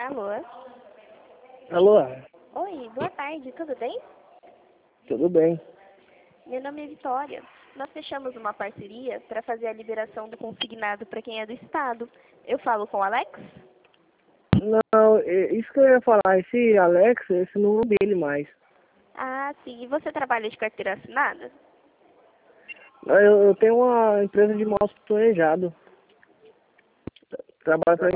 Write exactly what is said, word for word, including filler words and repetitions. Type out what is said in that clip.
Alô? Alô? Oi, boa tarde, tudo bem? Tudo bem. Meu nome é Vitória. Nós fechamos uma parceria para fazer a liberação do consignado para quem é do Estado. Eu falo com o Alex? Não, é isso que eu ia falar. Esse Alex, esse não é dele mais. Ah, sim. E você trabalha de carteira assinada? Eu, eu tenho uma empresa de mouse planejado. Trabalho para